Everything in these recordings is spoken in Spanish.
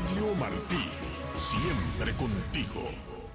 Radio Martí, siempre contigo.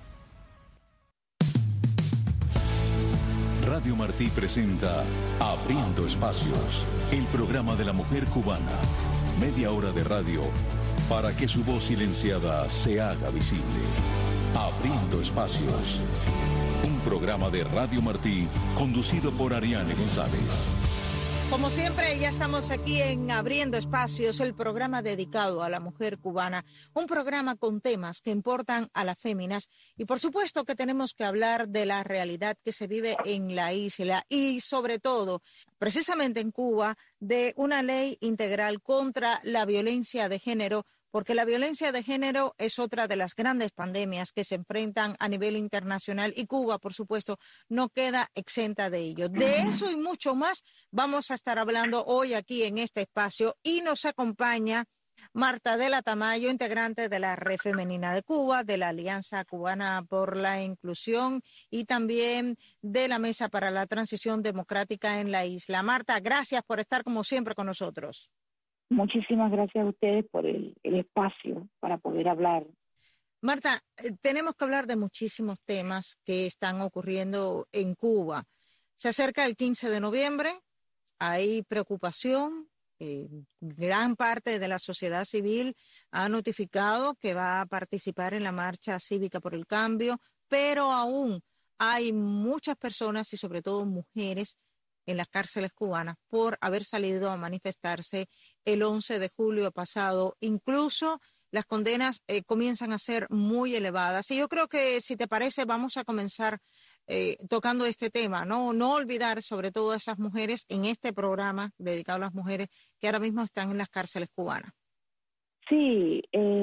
Radio Martí presenta Abriendo Espacios, el programa de la mujer cubana. Media hora de radio para que su voz silenciada se haga visible. Abriendo Espacios, un programa de Radio Martí conducido por Ariane González. Como siempre, ya estamos aquí en Abriendo Espacios, el programa dedicado a la mujer cubana, un programa con temas que importan a las féminas y por supuesto que tenemos que hablar de la realidad que se vive en la isla y sobre todo, precisamente en Cuba, de una ley integral contra la violencia de género, porque la violencia de género es otra de las grandes pandemias que se enfrentan a nivel internacional y Cuba, por supuesto, no queda exenta de ello. De eso y mucho más vamos a estar hablando hoy aquí en este espacio y nos acompaña Marta de la Tamayo, integrante de la Red Femenina de Cuba, de la Alianza Cubana por la Inclusión y también de la Mesa para la Transición Democrática en la isla. Marta, gracias por estar como siempre con nosotros. Muchísimas gracias a ustedes por el espacio para poder hablar. Marta, tenemos que hablar de muchísimos temas que están ocurriendo en Cuba. Se acerca el 15 de noviembre, hay preocupación, gran parte de la sociedad civil ha notificado que va a participar en la marcha cívica por el cambio, pero aún hay muchas personas y sobre todo mujeres en las cárceles cubanas por haber salido a manifestarse el 11 de julio pasado. Incluso las condenas comienzan a ser muy elevadas. Y yo creo que, si te parece, vamos a comenzar tocando este tema, ¿no? No olvidar sobre todo a esas mujeres en este programa dedicado a las mujeres que ahora mismo están en las cárceles cubanas. Sí,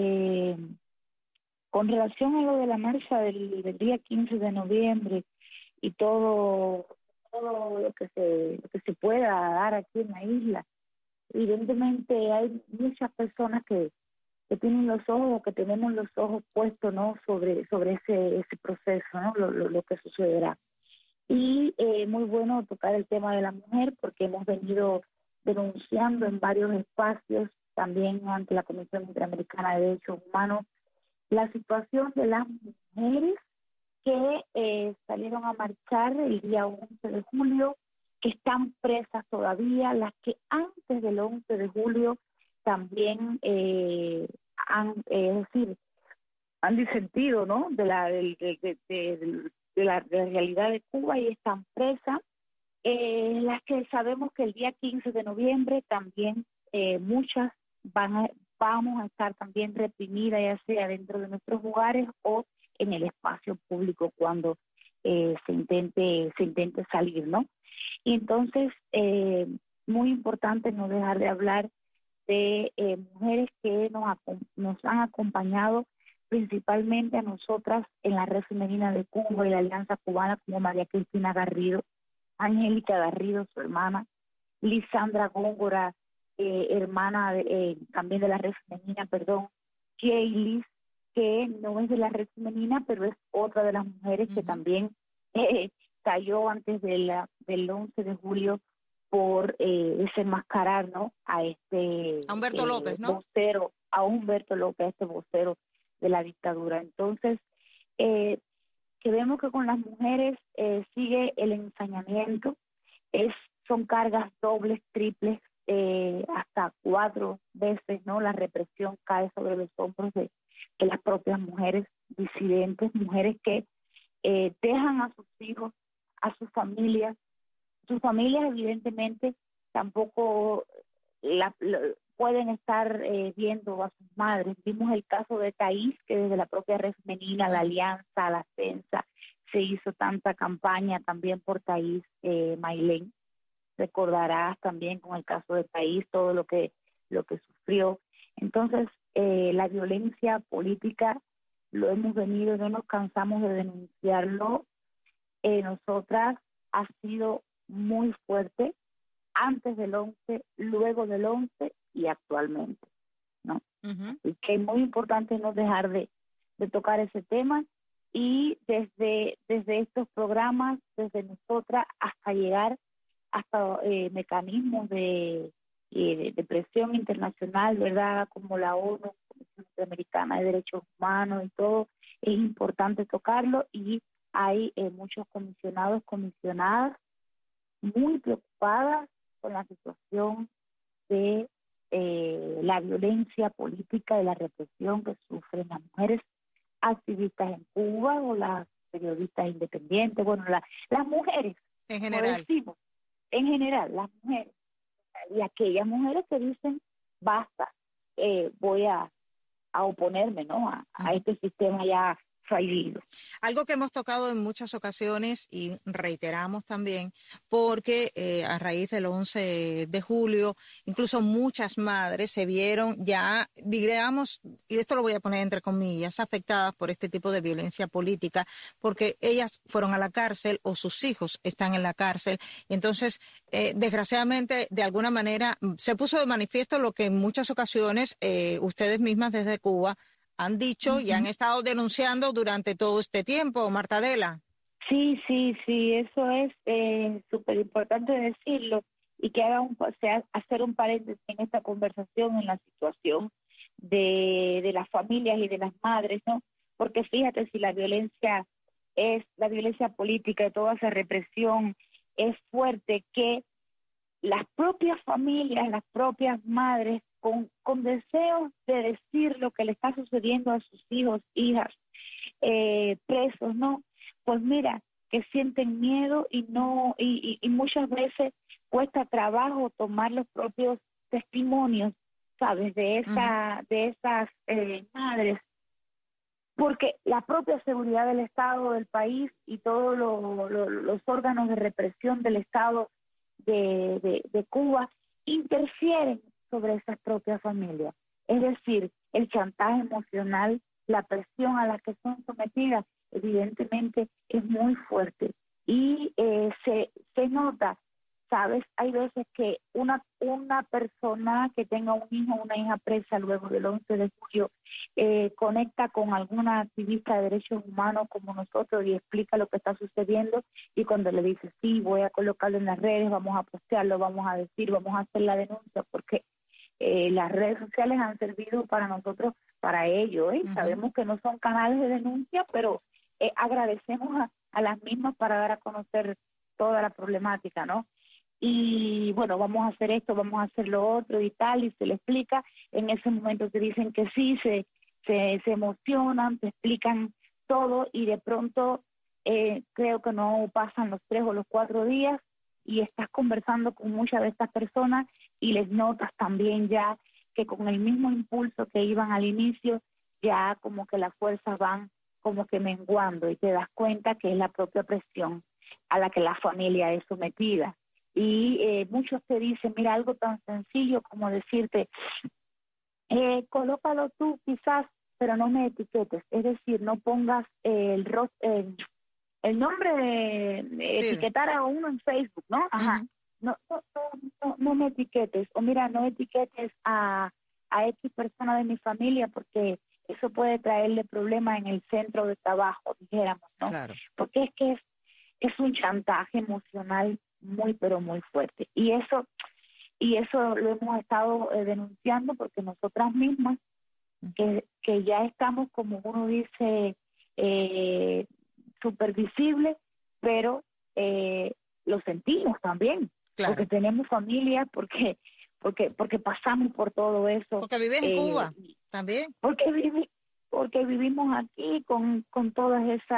con relación a lo de la marcha del día 15 de noviembre y todo lo que se pueda dar aquí en la isla. Evidentemente hay muchas personas que tienen los ojos, que tenemos los ojos puestos, ¿no?, sobre ese proceso, ¿no?, lo que sucederá. Y muy bueno tocar el tema de la mujer porque hemos venido denunciando en varios espacios, también ante la Comisión Interamericana de Derechos Humanos, la situación de las mujeres que salieron a marchar el día 11 de julio, que están presas todavía, las que antes del 11 de julio también han disentido, ¿no?, de la realidad de Cuba y están presas, las que sabemos que el día 15 de noviembre también muchas vamos a estar también reprimidas, ya sea dentro de nuestros hogares o en el espacio público cuando se intente salir, ¿no? Y entonces, muy importante no dejar de hablar de mujeres que nos han acompañado principalmente a nosotras en la Red Femenina de Cuba y la Alianza Cubana, como María Cristina Garrido, Angélica Garrido, su hermana, Lisandra Góngora, hermana también de la Red Femenina, Jaylis, que no es de la Red Femenina, pero es otra de las mujeres que también cayó antes del 11 de julio por desenmascarar, ¿no?, a Humberto López, ¿no?, vocero, a Humberto López, este vocero de la dictadura. Entonces, que vemos que con las mujeres sigue el ensañamiento, son cargas dobles, triples, hasta 4 veces, ¿no? La represión cae sobre los hombros de las propias mujeres disidentes, mujeres que dejan a sus hijos, a sus familias evidentemente tampoco pueden estar viendo a sus madres. Vimos el caso de Taís, que desde la propia Red Femenina, la Alianza, la Censa, se hizo tanta campaña también por Taís, Mailén. Recordarás también con el caso de Taís todo lo que sufrió. Entonces, la violencia política lo hemos venido, no nos cansamos de denunciarlo. Nosotras ha sido muy fuerte antes del 11, luego del 11 y actualmente, ¿no? Y que es muy importante no dejar de tocar ese tema y desde estos programas, desde nosotras hasta llegar hasta mecanismos de presión internacional, ¿verdad?, como la ONU, Comisión Interamericana de Derechos Humanos y todo, es importante tocarlo, y hay muchos comisionados, comisionadas muy preocupadas con la situación de la violencia política y la represión que sufren las mujeres activistas en Cuba o las periodistas independientes, bueno, las mujeres, En como general. decimos, en general, las mujeres, y aquellas mujeres que dicen, basta, voy a oponerme, ¿no?, a este sistema ya fallido. Algo que hemos tocado en muchas ocasiones y reiteramos también, porque a raíz del 11 de julio, incluso muchas madres se vieron ya, digamos, y esto lo voy a poner entre comillas, afectadas por este tipo de violencia política, porque ellas fueron a la cárcel o sus hijos están en la cárcel. Entonces, desgraciadamente, de alguna manera, se puso de manifiesto lo que en muchas ocasiones ustedes mismas desde Cuba han dicho y han estado denunciando durante todo este tiempo, Marta Adela. Sí, eso es súper importante decirlo, y que hacer un paréntesis en esta conversación, en la situación de las familias y de las madres, ¿no? Porque fíjate, si la violencia política y toda esa represión es fuerte, que las propias familias, las propias madres, con deseos de decir lo que le está sucediendo a sus hijos, hijas, presos, ¿no? Pues mira, que sienten miedo y muchas veces cuesta trabajo tomar los propios testimonios, ¿sabes?, de esas madres, porque la propia seguridad del Estado, del país, y todos los órganos de represión del Estado de Cuba interfieren sobre esas propias familias. Es decir, el chantaje emocional, la presión a la que son sometidas, evidentemente es muy fuerte. Y se nota, ¿sabes? Hay veces que una persona que tenga un hijo o una hija presa luego del 11 de julio conecta con alguna activista de derechos humanos como nosotros y explica lo que está sucediendo, y cuando le dice, sí, voy a colocarlo en las redes, vamos a postearlo, vamos a decir, vamos a hacer la denuncia, porque las redes sociales han servido para nosotros, para ello, Sabemos que no son canales de denuncia, pero agradecemos a las mismas para dar a conocer toda la problemática, ¿no? Y bueno, vamos a hacer esto, vamos a hacer lo otro y tal, y se le explica. En ese momento te dicen que sí, se emocionan, te explican todo, y de pronto creo que no pasan los 3 o los 4 días y estás conversando con muchas de estas personas y les notas también ya que con el mismo impulso que iban al inicio, ya como que las fuerzas van como que menguando, y te das cuenta que es la propia presión a la que la familia es sometida. Y muchos te dicen, mira, algo tan sencillo como decirte, colócalo tú quizás, pero no me etiquetes, es decir, no pongas el nombre de Sí. etiquetar a uno en Facebook, ¿no? Ajá. No me etiquetes, o mira, no etiquetes a X persona de mi familia, porque eso puede traerle problemas en el centro de trabajo, dijéramos, ¿no? Claro. Porque es que es un chantaje emocional muy, pero muy fuerte. Y eso lo hemos estado denunciando, porque nosotras mismas, que ya estamos, como uno dice, súper visibles, pero lo sentimos también, Claro. porque tenemos familia, porque pasamos por todo eso. Porque vives en Cuba también. Porque vivimos aquí con todas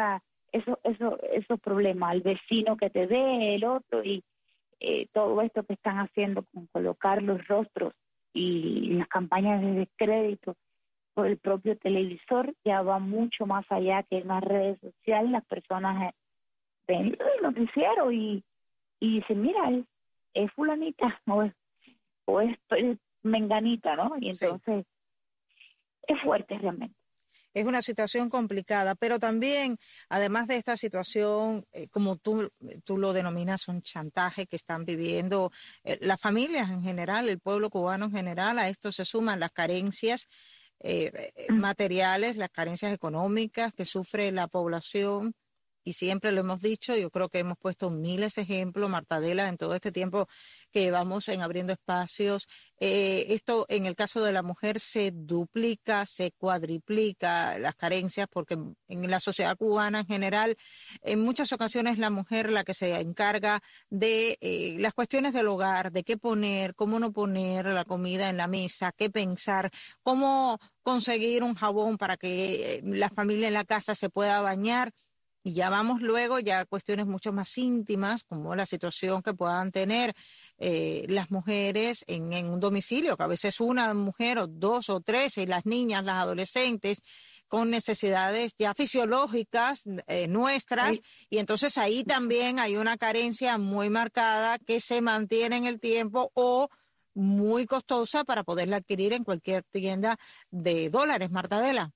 esos problemas, el vecino que te ve, el otro, y todo esto que están haciendo con colocar los rostros y las campañas de descrédito por el propio televisor, ya va mucho más allá que en las redes sociales. Las personas ven el noticiero y dicen, mira, es fulanita o es menganita, ¿no? Y entonces es fuerte realmente. Es una situación complicada, pero también, además de esta situación, como tú lo denominas, un chantaje que están viviendo las familias en general, el pueblo cubano en general. A esto se suman las carencias materiales, las carencias económicas que sufre la población, y siempre lo hemos dicho, yo creo que hemos puesto miles de ejemplos, Marta Adela, en todo este tiempo que llevamos en Abriendo Espacios. Esto en el caso de la mujer se duplica, se cuadriplica las carencias, porque en la sociedad cubana en general, en muchas ocasiones la mujer la que se encarga de las cuestiones del hogar, de qué poner, cómo no poner la comida en la mesa, qué pensar, cómo conseguir un jabón para que la familia en la casa se pueda bañar. Y ya vamos luego ya a cuestiones mucho más íntimas, como la situación que puedan tener las mujeres en un domicilio, que a veces una mujer o dos o tres, y las niñas, las adolescentes, con necesidades ya fisiológicas nuestras, y entonces ahí también hay una carencia muy marcada que se mantiene en el tiempo o muy costosa para poderla adquirir en cualquier tienda de dólares, Marta Adela.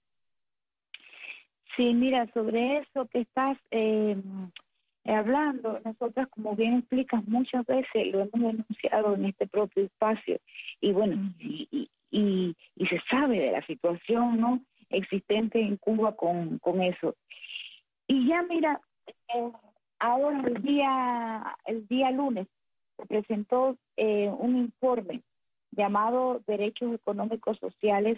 Sí, mira, sobre eso que estás hablando, nosotras, como bien explicas, muchas veces lo hemos denunciado en este propio espacio, y bueno, y se sabe de la situación, ¿no?, existente en Cuba con eso. Y ya mira, ahora el día lunes se presentó un informe llamado Derechos Económicos, Sociales,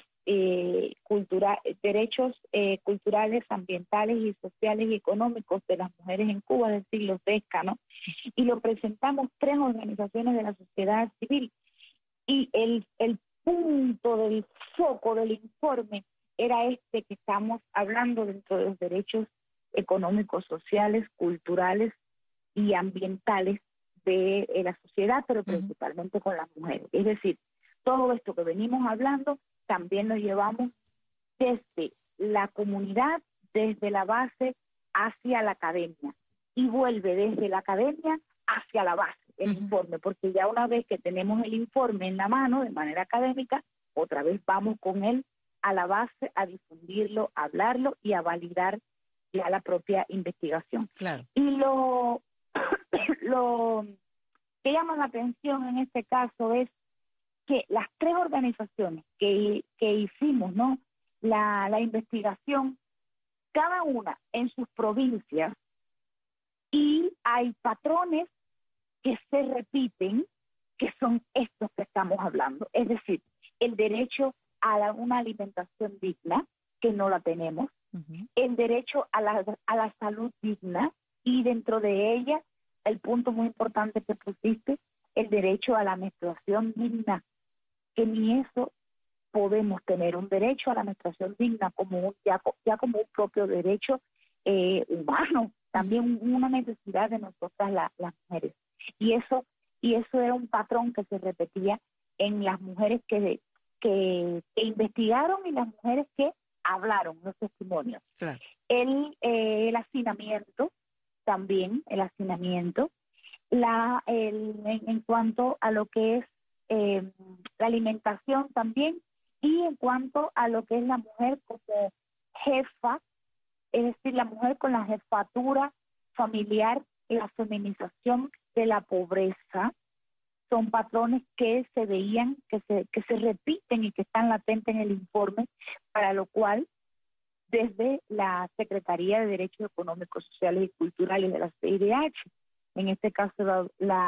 Derechos Culturales, Ambientales y Sociales y Económicos de las Mujeres en Cuba del siglo DESCA, ¿no? Y lo presentamos 3 organizaciones de la sociedad civil. Y el punto del foco del informe era este que estamos hablando dentro de los derechos económicos, sociales, culturales y ambientales de la sociedad, pero principalmente con las mujeres. Es decir, todo esto que venimos hablando también lo llevamos desde la comunidad, desde la base hacia la academia, y vuelve desde la academia hacia la base, el informe, porque ya una vez que tenemos el informe en la mano de manera académica, otra vez vamos con él a la base a difundirlo, a hablarlo y a validar ya la propia investigación. Claro. Y lo que llama la atención en este caso es que las 3 organizaciones que hicimos, ¿no?, la investigación, cada una en sus provincias, y hay patrones que se repiten, que son estos que estamos hablando. Es decir, el derecho a una alimentación digna, que no la tenemos, el derecho a la salud digna, y dentro de ella, el punto muy importante que pusiste, el derecho a la menstruación digna, que ni eso podemos tener, un derecho a la menstruación digna como ya como un propio derecho humano, también una necesidad de nosotras las mujeres. Y eso era un patrón que se repetía en las mujeres que investigaron y las mujeres que hablaron, los testimonios. Claro. El hacinamiento, también el hacinamiento, en cuanto a lo que es la alimentación también, y en cuanto a lo que es la mujer como jefa, es decir, la mujer con la jefatura familiar, la feminización de la pobreza, son patrones que se veían, que se repiten y que están latentes en el informe, para lo cual desde la Secretaría de Derechos Económicos, Sociales y Culturales de la CIDH, en este caso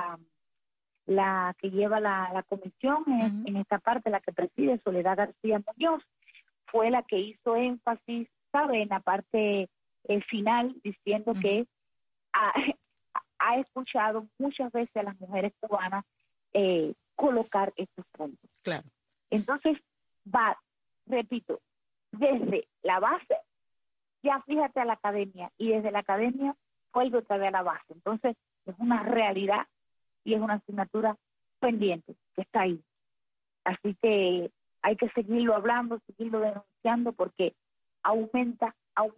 la que lleva la comisión en esta parte, la que preside Soledad García Muñoz, fue la que hizo énfasis, ¿sabe?, en la parte final, diciendo que ha escuchado muchas veces a las mujeres cubanas colocar estos puntos. Claro. Entonces, repito, desde la base, ya fíjate a la academia, y desde la academia vuelve otra vez a la base. Entonces, es una realidad y es una asignatura pendiente que está ahí. Así que hay que seguirlo hablando, seguirlo denunciando, porque aumenta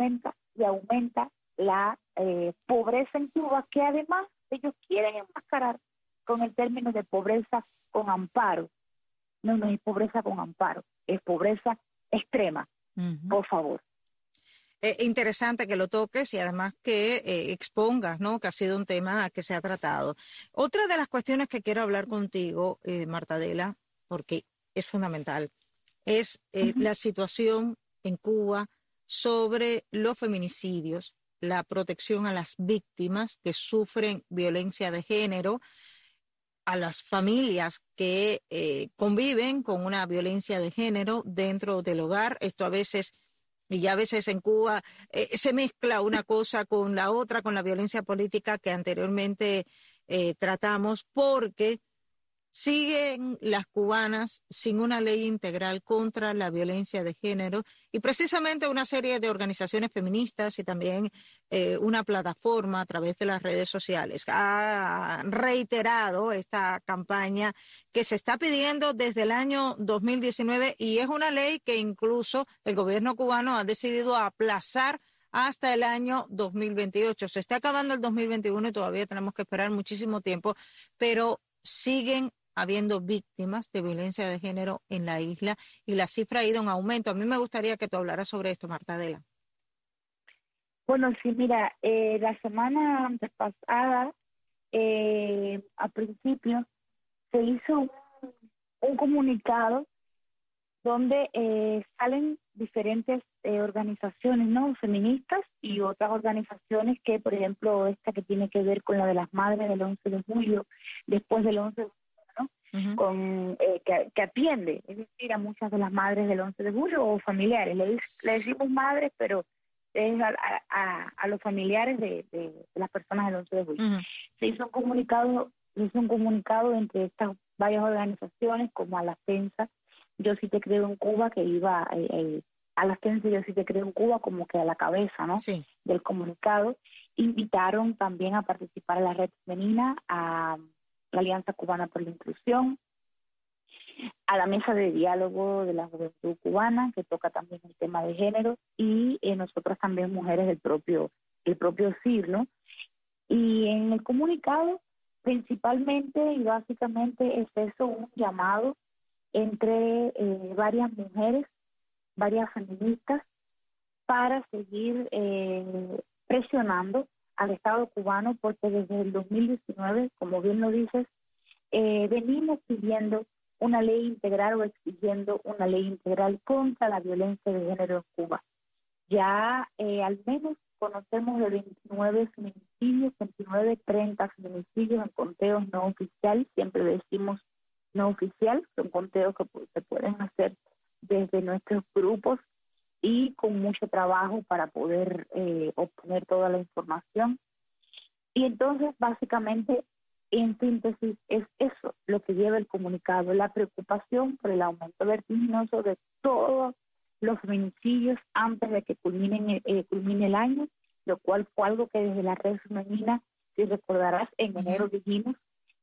la pobreza en Cuba, que además ellos quieren enmascarar con el término de pobreza con amparo. No es pobreza con amparo, es pobreza extrema, por favor. Interesante que lo toques y además que expongas, ¿no?, que ha sido un tema que se ha tratado. Otra de las cuestiones que quiero hablar contigo, Marta Adela, porque es fundamental, es la situación en Cuba sobre los feminicidios la protección a las víctimas que sufren violencia de género, a las familias que conviven con una violencia de género dentro del hogar. Esto a veces, y ya a veces en Cuba, se mezcla una cosa con la otra, con la violencia política que anteriormente tratamos, porque siguen las cubanas sin una ley integral contra la violencia de género, y precisamente una serie de organizaciones feministas y también una plataforma a través de las redes sociales ha reiterado esta campaña que se está pidiendo desde el año 2019, y es una ley que incluso el gobierno cubano ha decidido aplazar hasta el año 2028. Se está acabando el 2021 y todavía tenemos que esperar muchísimo tiempo, pero siguen habiendo víctimas de violencia de género en la isla y la cifra ha ido en aumento. A mí me gustaría que tú hablaras sobre esto, Marta Adela. Bueno, sí, mira, la semana antepasada, a principio, se hizo un comunicado donde salen diferentes organizaciones, ¿no?, feministas, y otras organizaciones que, por ejemplo, esta que tiene que ver con la de las madres del 11 de julio, después del 11 de julio, ¿no? Con que atiende, es decir, a muchas de las madres del 11 de julio o familiares. Le decimos madres, pero es a los familiares de las personas del 11 de julio. Se hizo un comunicado entre estas varias organizaciones, como a la FENSA, Yo Sí Te Creo en Cuba, que iba a la FENSA Yo Sí Te Creo en Cuba como que a la cabeza, ¿no?, sí, del comunicado. Invitaron también a participar a la red femenina, a la Alianza Cubana por la Inclusión, a la mesa de diálogo de la juventud cubana, que toca también el tema de género, y nosotras también, mujeres del propio CIR, ¿no? Y en el comunicado, principalmente y básicamente, es eso, un llamado entre varias mujeres, varias feministas, para seguir presionando al Estado cubano, porque desde el 2019, como bien lo dices, venimos pidiendo una ley integral o exigiendo una ley integral contra la violencia de género en Cuba. Ya al menos conocemos de 29 feminicidios, 30 feminicidios en conteos no oficiales, siempre decimos no oficial, son conteos que se pueden hacer desde nuestros grupos y con mucho trabajo para poder obtener toda la información. Y entonces, básicamente, en síntesis, es eso lo que lleva el comunicado, la preocupación por el aumento vertiginoso de todos los feminicidios antes de que culmine el año, lo cual fue algo que desde la red femenina, si recordarás, en enero dijimos,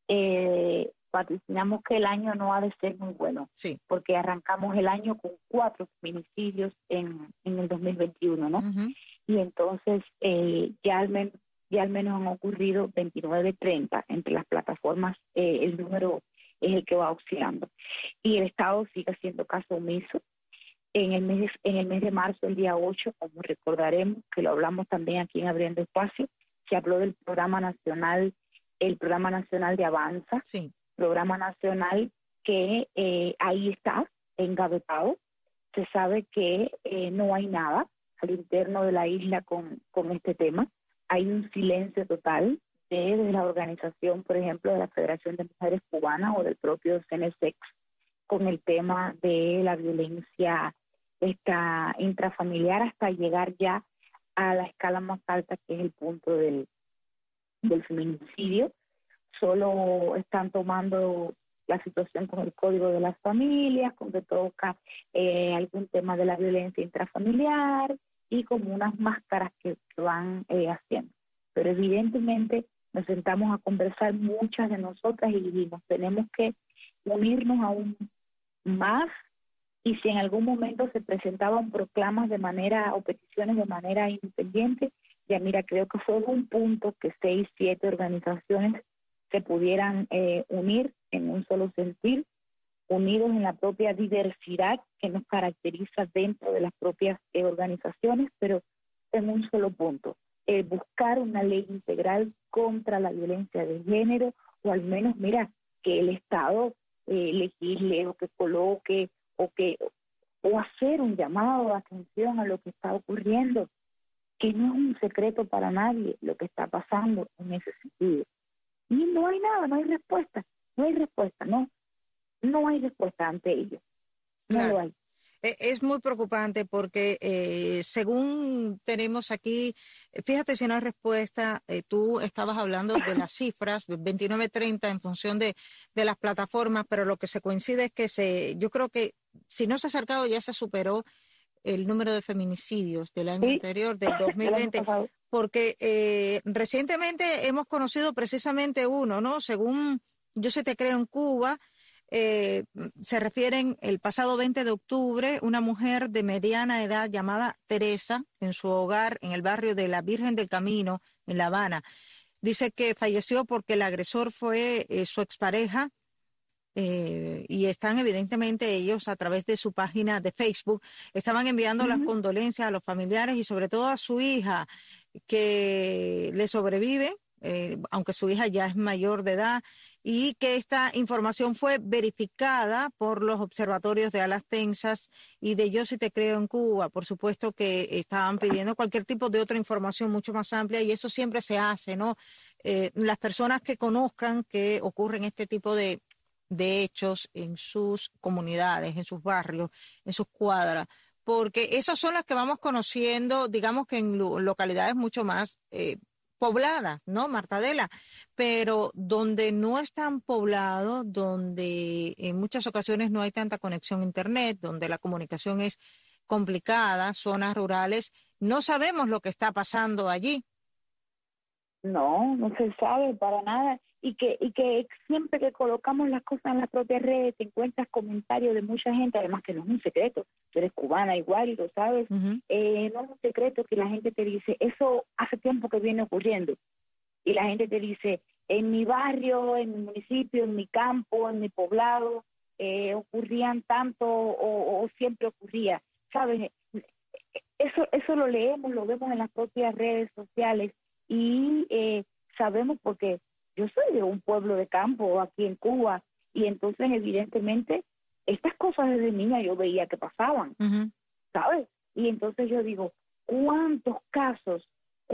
vaticinamos que el año no ha de ser muy bueno, sí, porque arrancamos el año con 4 feminicidios en el 2021, ¿no? Y entonces ya al menos han ocurrido 29, 30 entre las plataformas, el número es el que va oscilando. Y el Estado sigue haciendo caso omiso. En el mes de marzo, el día 8, como recordaremos, que lo hablamos también aquí en Abriendo Espacio, se habló del programa nacional, el programa nacional de Avanza, sí, programa nacional que ahí está, engavetado. Se sabe que no hay nada al interno de la isla con este tema. Hay un silencio total desde la organización, por ejemplo, de la Federación de Mujeres Cubanas o del propio CNSEX, con el tema de la violencia intrafamiliar, hasta llegar ya a la escala más alta, que es el punto del feminicidio. Solo están tomando la situación con el Código de las Familias, con que toca algún tema de la violencia intrafamiliar y como unas máscaras que van haciendo. Pero evidentemente nos sentamos a conversar muchas de nosotras y dijimos, tenemos que unirnos aún más, y si en algún momento se presentaban proclamas o peticiones de manera independiente, ya mira, creo que fue un punto que 6, 7 organizaciones se pudieran unir en un solo sentir, unidos en la propia diversidad que nos caracteriza dentro de las propias organizaciones, pero en un solo punto, buscar una ley integral contra la violencia de género, o al menos, mira, que el Estado legisle o que coloque o hacer un llamado de atención a lo que está ocurriendo, que no es un secreto para nadie lo que está pasando en ese sentido. Y no hay nada, no hay respuesta, no hay respuesta, no hay respuesta ante ello, no Claro. lo hay. Es muy preocupante porque según tenemos aquí, fíjate si no hay respuesta, tú estabas hablando de las cifras, 29-30 en función de las plataformas, pero lo que se coincide es que yo creo que si no se ha acercado ya se superó el número de feminicidios del año anterior, del El año 2020, pasado. porque recientemente hemos conocido precisamente uno, ¿no? Según Yo Sí Te Creo en Cuba, se refieren el pasado 20 de octubre, una mujer de mediana edad llamada Teresa, en su hogar en el barrio de la Virgen del Camino, en La Habana. Dice que falleció porque el agresor fue su expareja, y están evidentemente ellos a través de su página de Facebook, estaban enviando las condolencias a los familiares y sobre todo a su hija que le sobrevive, aunque su hija ya es mayor de edad, y que esta información fue verificada por los observatorios de Alas Tensas y de Yo Sí Te Creo en Cuba. Por supuesto que estaban pidiendo cualquier tipo de otra información mucho más amplia y eso siempre se hace, ¿no? Las personas que conozcan que ocurren este tipo de hechos en sus comunidades, en sus barrios, en sus cuadras, porque esas son las que vamos conociendo, digamos que en localidades mucho más pobladas, ¿no, Marta Adela? Pero donde no es tan poblado, donde en muchas ocasiones no hay tanta conexión a Internet, donde la comunicación es complicada, zonas rurales, no sabemos lo que está pasando allí. No se sabe para nada. Y que siempre que colocamos las cosas en las propias redes te encuentras comentarios de mucha gente, además que no es un secreto, tú eres cubana igual y lo sabes, no es un secreto que la gente te dice, eso hace tiempo que viene ocurriendo, y la gente te dice, en mi barrio, en mi municipio, en mi campo, en mi poblado, ocurrían tanto o siempre ocurría, ¿sabes? Eso lo leemos, lo vemos en las propias redes sociales y sabemos porque yo soy de un pueblo de campo aquí en Cuba y entonces evidentemente estas cosas desde niña yo veía que pasaban, ¿sabes? Y entonces yo digo, ¿cuántos casos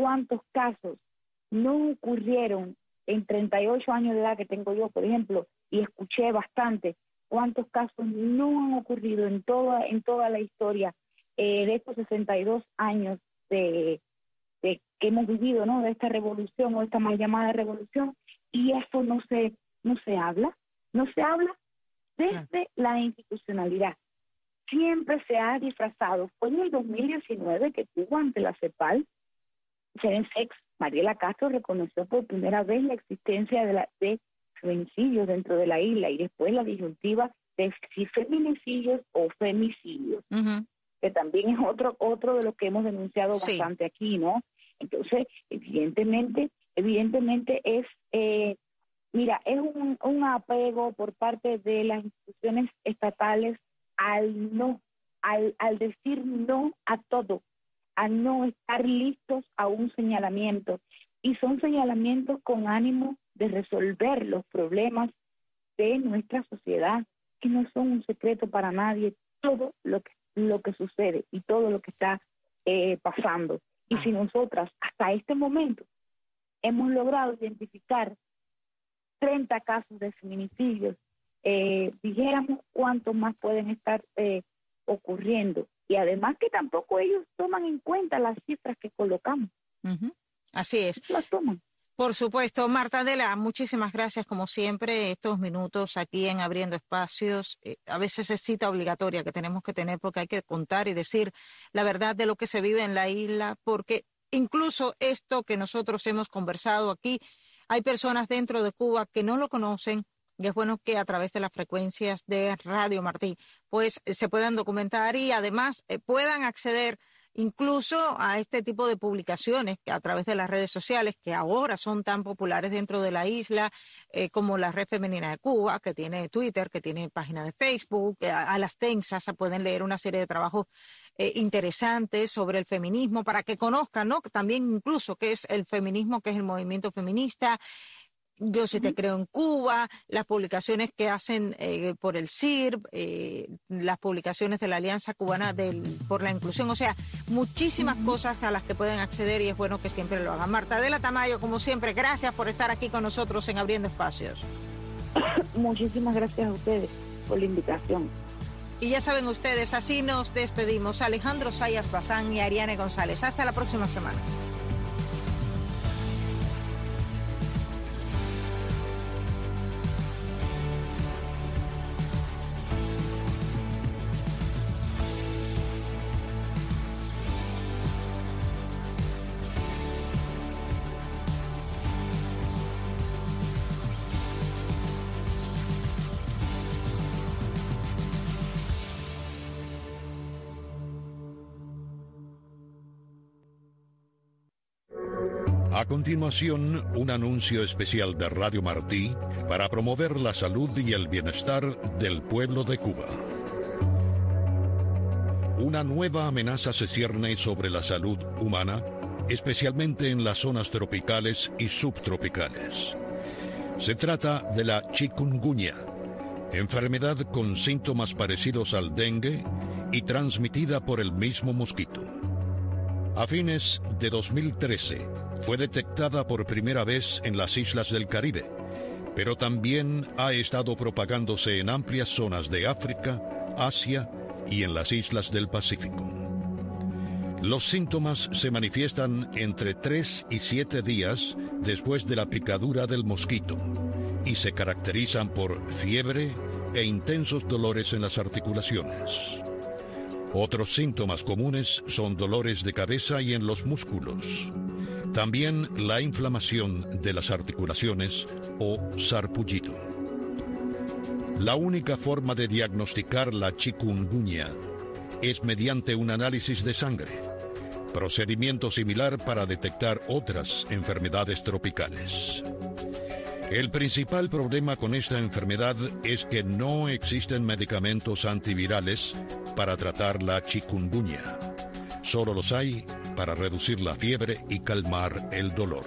no ocurrieron en 38 años de edad que tengo yo, por ejemplo, y escuché bastante, cuántos casos no han ocurrido en toda la historia de estos 62 años de que hemos vivido, ¿no? De esta revolución o esta mal llamada revolución, y eso no se habla desde la institucionalidad. Siempre se ha disfrazado. Fue en el 2019 que Cuba, ante la CEPAL, Sex, Mariela Castro reconoció por primera vez la existencia de feminicidios dentro de la isla y después la disyuntiva de si feminicidios o femicidios. Que también es otro de lo que hemos denunciado bastante aquí, ¿no? Entonces, evidentemente es, mira, es un apego por parte de las instituciones estatales al decir no a todo, a no estar listos a un señalamiento. Y son señalamientos con ánimo de resolver los problemas de nuestra sociedad, que no son un secreto para nadie, todo lo que sucede y todo lo que está pasando. Y si nosotras hasta este momento hemos logrado identificar 30 casos de feminicidios, dijéramos cuántos más pueden estar ocurriendo. Y además que tampoco ellos toman en cuenta las cifras que colocamos. Así es. Las toman. Por supuesto. Marta Adela, muchísimas gracias como siempre. Estos minutos aquí en Abriendo Espacios, a veces es cita obligatoria que tenemos que tener porque hay que contar y decir la verdad de lo que se vive en la isla, porque incluso esto que nosotros hemos conversado aquí, hay personas dentro de Cuba que no lo conocen y es bueno que a través de las frecuencias de Radio Martí pues se puedan documentar y además puedan acceder incluso a este tipo de publicaciones que a través de las redes sociales que ahora son tan populares dentro de la isla, como la Red Femenina de Cuba, que tiene Twitter, que tiene página de Facebook, a las Tensas pueden leer una serie de trabajos interesantes sobre el feminismo para que conozcan, ¿no? También incluso qué es el feminismo, qué es el movimiento feminista. Yo sí te creo en Cuba, las publicaciones que hacen por el CIRB, las publicaciones de la Alianza Cubana por la Inclusión, o sea, muchísimas cosas a las que pueden acceder y es bueno que siempre lo hagan. Marta Adela Tamayo, como siempre, gracias por estar aquí con nosotros en Abriendo Espacios. Muchísimas gracias a ustedes por la invitación. Y ya saben ustedes, así nos despedimos. Alejandro Zayas Bazán y Ariane González. Hasta la próxima semana. A continuación, un anuncio especial de Radio Martí para promover la salud y el bienestar del pueblo de Cuba. Una nueva amenaza se cierne sobre la salud humana, especialmente en las zonas tropicales y subtropicales. Se trata de la chikungunya, enfermedad con síntomas parecidos al dengue y transmitida por el mismo mosquito. A fines de 2013 fue detectada por primera vez en las islas del Caribe, pero también ha estado propagándose en amplias zonas de África, Asia y en las islas del Pacífico. Los síntomas se manifiestan entre 3 y 7 días después de la picadura del mosquito y se caracterizan por fiebre e intensos dolores en las articulaciones. Otros síntomas comunes son dolores de cabeza y en los músculos. También la inflamación de las articulaciones o sarpullido. La única forma de diagnosticar la chikungunya es mediante un análisis de sangre, procedimiento similar para detectar otras enfermedades tropicales. El principal problema con esta enfermedad es que no existen medicamentos antivirales para tratar la chikungunya. Solo los hay para reducir la fiebre y calmar el dolor.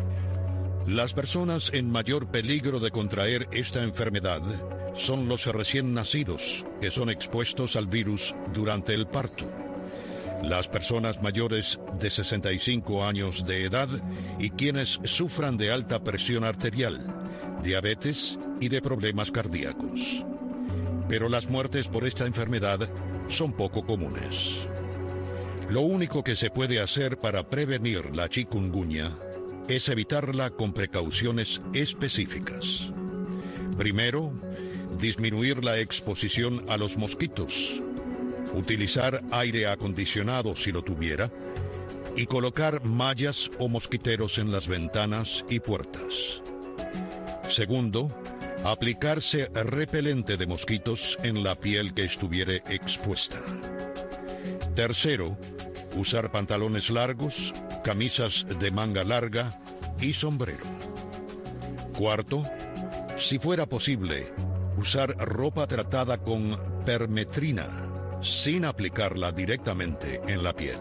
Las personas en mayor peligro de contraer esta enfermedad son los recién nacidos, que son expuestos al virus durante el parto. Las personas mayores de 65 años de edad y quienes sufran de alta presión arterial, diabetes y de problemas cardíacos. Pero las muertes por esta enfermedad son poco comunes. Lo único que se puede hacer para prevenir la chikungunya es evitarla con precauciones específicas. Primero, disminuir la exposición a los mosquitos, utilizar aire acondicionado si lo tuviera, y colocar mallas o mosquiteros en las ventanas y puertas. Segundo, aplicarse repelente de mosquitos en la piel que estuviere expuesta. Tercero, usar pantalones largos, camisas de manga larga y sombrero. Cuarto, si fuera posible, usar ropa tratada con permetrina, sin aplicarla directamente en la piel.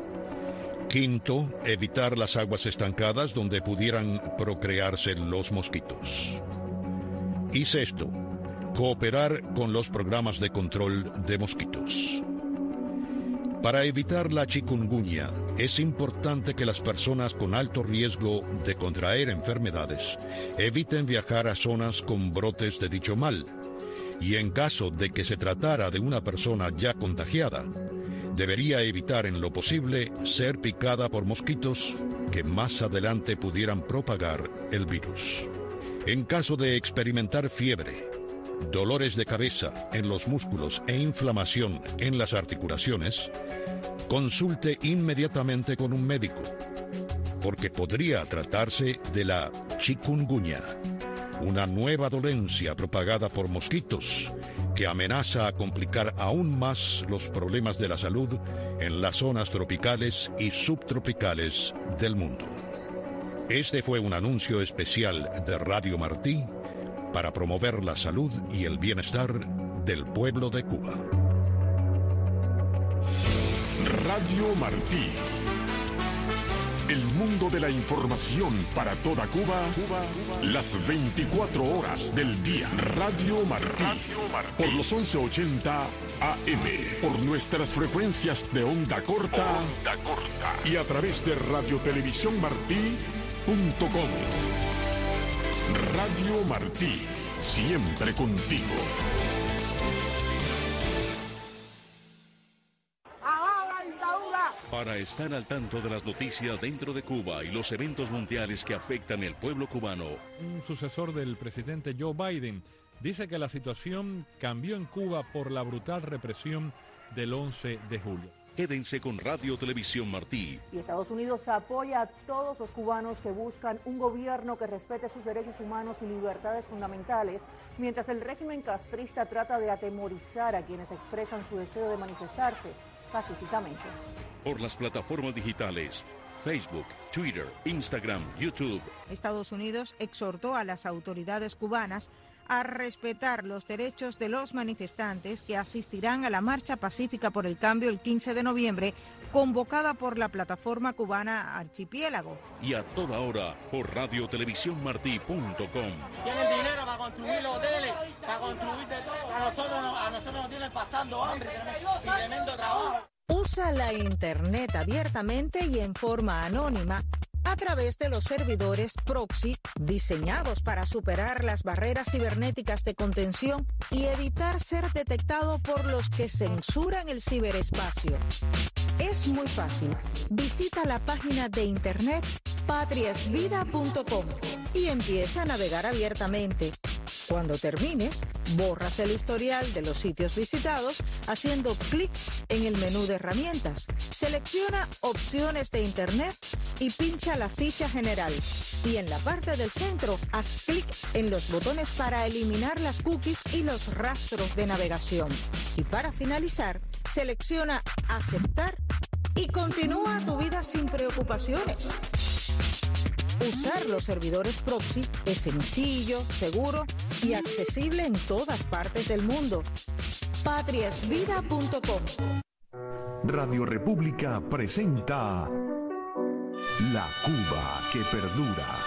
Quinto, evitar las aguas estancadas donde pudieran procrearse los mosquitos. Y sexto, cooperar con los programas de control de mosquitos. Para evitar la chikungunya, es importante que las personas con alto riesgo de contraer enfermedades eviten viajar a zonas con brotes de dicho mal, y en caso de que se tratara de una persona ya contagiada, debería evitar en lo posible ser picada por mosquitos que más adelante pudieran propagar el virus. En caso de experimentar fiebre, dolores de cabeza en los músculos e inflamación en las articulaciones, consulte inmediatamente con un médico, porque podría tratarse de la chikungunya, una nueva dolencia propagada por mosquitos que amenaza a complicar aún más los problemas de la salud en las zonas tropicales y subtropicales del mundo. Este fue un anuncio especial de Radio Martí para promover la salud y el bienestar del pueblo de Cuba. Radio Martí. El mundo de la información para toda Cuba, las 24 horas del día. Radio Martí, por los 1180 AM, por nuestras frecuencias de onda corta, y a través de radiotelevisiónmartí.com. Radio Martí, siempre contigo. Para estar al tanto de las noticias dentro de Cuba y los eventos mundiales que afectan el pueblo cubano, un sucesor del presidente Joe Biden dice que la situación cambió en Cuba por la brutal represión del 11 de julio. Quédense con Radio Televisión Martí. Y Estados Unidos apoya a todos los cubanos que buscan un gobierno que respete sus derechos humanos y libertades fundamentales, mientras el régimen castrista trata de atemorizar a quienes expresan su deseo de manifestarse pacíficamente. Por las plataformas digitales, Facebook, Twitter, Instagram, YouTube. Estados Unidos exhortó a las autoridades cubanas a respetar los derechos de los manifestantes que asistirán a la marcha pacífica por el cambio el 15 de noviembre, convocada por la plataforma cubana Archipiélago. Y a toda hora por radiotelevisiónmartí.com. Tienen dinero para construir los hoteles, para construir de todo. A nosotros nos tienen pasando hambre y tremendo trabajo. Usa la Internet abiertamente y en forma anónima a través de los servidores proxy diseñados para superar las barreras cibernéticas de contención y evitar ser detectado por los que censuran el ciberespacio. Es muy fácil. Visita la página de internet patriasvida.com y empieza a navegar abiertamente. Cuando termines, borras el historial de los sitios visitados haciendo clic en el menú de herramientas. Selecciona opciones de internet y pincha la ficha general. Y en la parte del centro, haz clic en los botones para eliminar las cookies y los rastros de navegación. Y para finalizar, selecciona aceptar y continúa tu vida sin preocupaciones. Usar los servidores proxy es sencillo, seguro y accesible en todas partes del mundo. patriasvida.com. Radio República presenta La Cuba que perdura.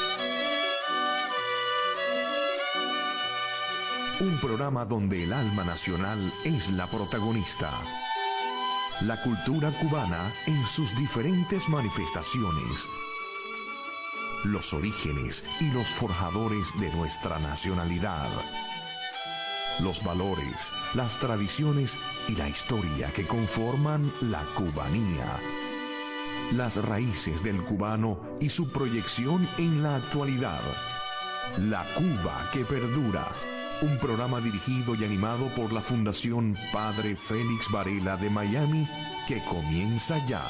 Un programa donde el alma nacional es la protagonista. La cultura cubana en sus diferentes manifestaciones. Los orígenes y los forjadores de nuestra nacionalidad. Los valores, las tradiciones y la historia que conforman la cubanía. Las raíces del cubano y su proyección en la actualidad. La Cuba que perdura. Un programa dirigido y animado por la Fundación Padre Félix Varela de Miami, que comienza ya.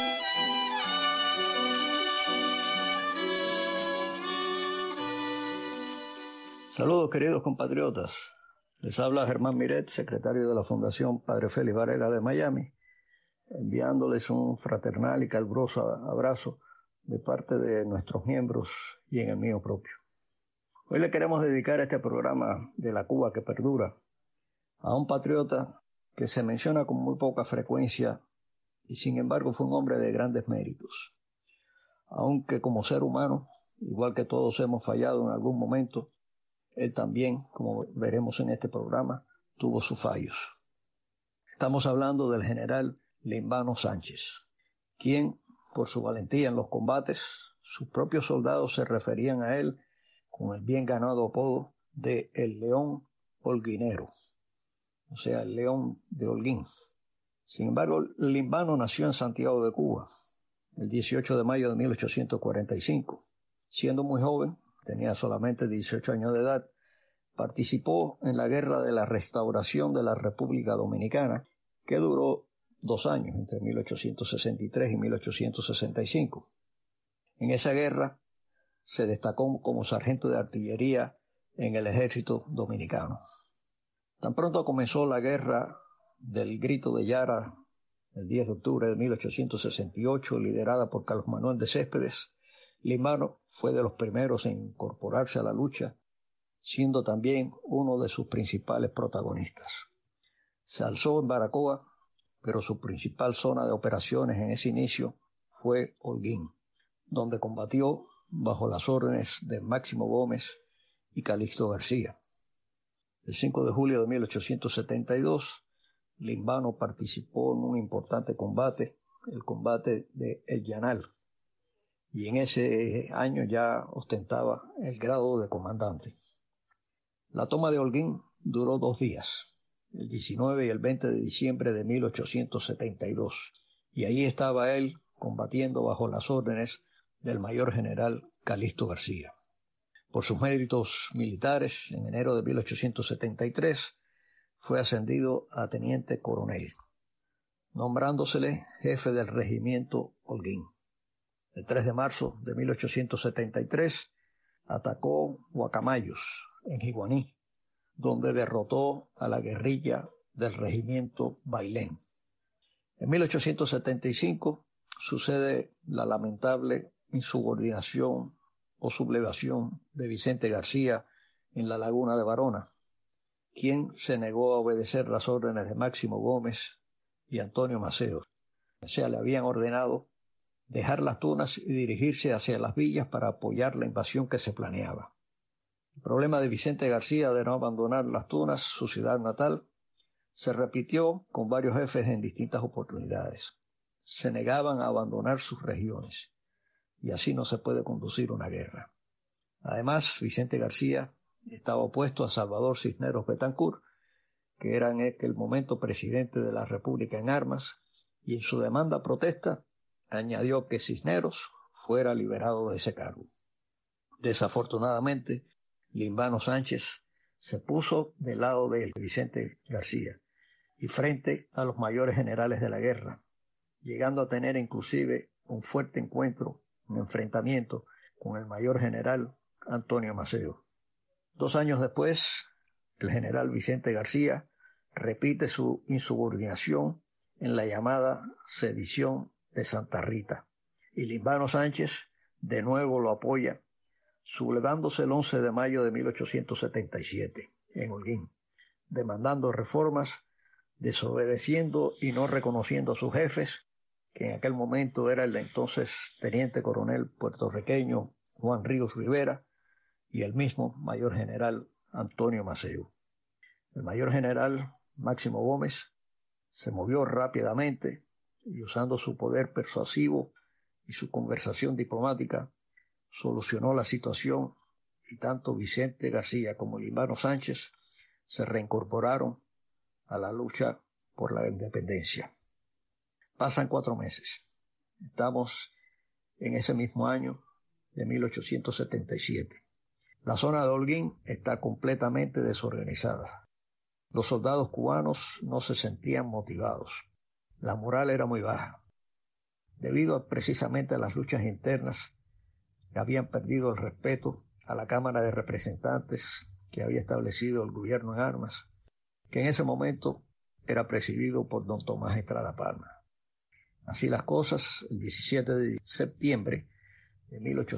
Saludos, queridos compatriotas. Les habla Germán Miret, secretario de la Fundación Padre Félix Varela de Miami, enviándoles un fraternal y caluroso abrazo de parte de nuestros miembros y en el mío propio. Hoy le queremos dedicar este programa de La Cuba que perdura a un patriota que se menciona con muy poca frecuencia y sin embargo fue un hombre de grandes méritos. Aunque como ser humano, igual que todos hemos fallado en algún momento, él también, como veremos en este programa, tuvo sus fallos. Estamos hablando del general Limbano Sánchez, quien, por su valentía en los combates, sus propios soldados se referían a él con el bien ganado apodo de el León Holguinero, o sea, el León de Holguín. Sin embargo, Limbano nació en Santiago de Cuba, el 18 de mayo de 1845. Siendo muy joven, tenía solamente 18 años de edad, participó en la Guerra de la Restauración de la República Dominicana, que duró 2 años, entre 1863 y 1865. En esa guerra se destacó como sargento de artillería en el ejército dominicano. Tan pronto comenzó la guerra del Grito de Yara, el 10 de octubre de 1868, liderada por Carlos Manuel de Céspedes, Limbano fue de los primeros en incorporarse a la lucha, siendo también uno de sus principales protagonistas. Se alzó en Baracoa, pero su principal zona de operaciones en ese inicio fue Holguín. donde combatió bajo las órdenes de Máximo Gómez y Calixto García. El 5 de julio de 1872, Limbano participó en un importante combate, el combate de El Llanal, y en ese año ya ostentaba el grado de comandante. La toma de Holguín duró 2 días, el 19 y el 20 de diciembre de 1872, y ahí estaba él combatiendo bajo las órdenes del mayor general Calixto García. Por sus méritos militares, en enero de 1873 fue ascendido a teniente coronel, nombrándosele jefe del regimiento Holguín. El 3 de marzo de 1873 atacó Guacamayos, en Jiguaní, donde derrotó a la guerrilla del regimiento Bailén. En 1875 sucede la lamentable insubordinación o sublevación de Vicente García en la laguna de Barona, quien se negó a obedecer las órdenes de Máximo Gómez y Antonio Maceo. O sea, le habían ordenado dejar las tunas y dirigirse hacia las villas para apoyar la invasión que se planeaba. El problema de Vicente García de no abandonar las tunas, su ciudad natal, se repitió con varios jefes en distintas oportunidades. Se negaban a abandonar sus regiones, y así no se puede conducir una guerra. Además, Vicente García estaba opuesto a Salvador Cisneros Betancourt, que era en aquel momento presidente de la República en armas, y en su demanda protesta añadió que Cisneros fuera liberado de ese cargo. Desafortunadamente, Limbano Sánchez se puso del lado de Vicente García y frente a los mayores generales de la guerra, llegando a tener inclusive un fuerte encuentro, un enfrentamiento con el mayor general Antonio Maceo. 2 años después, el general Vicente García repite su insubordinación en la llamada sedición de Santa Rita, y Limbano Sánchez de nuevo lo apoya, sublevándose el 11 de mayo de 1877 en Holguín, demandando reformas, desobedeciendo y no reconociendo a sus jefes, que en aquel momento era el entonces teniente coronel puertorriqueño Juan Ríos Rivera y el mismo mayor general Antonio Maceo. El mayor general Máximo Gómez se movió rápidamente y, usando su poder persuasivo y su conversación diplomática, solucionó la situación, y tanto Vicente García como Limbano Sánchez se reincorporaron a la lucha por la independencia. Pasan 4 meses. Estamos en ese mismo año de 1877. La zona de Holguín está completamente desorganizada. Los soldados cubanos no se sentían motivados. La moral era muy baja, debido precisamente a las luchas internas que habían perdido el respeto a la Cámara de Representantes que había establecido el gobierno en armas, que en ese momento era presidido por don Tomás Estrada Palma. Así las cosas, el 17 de septiembre de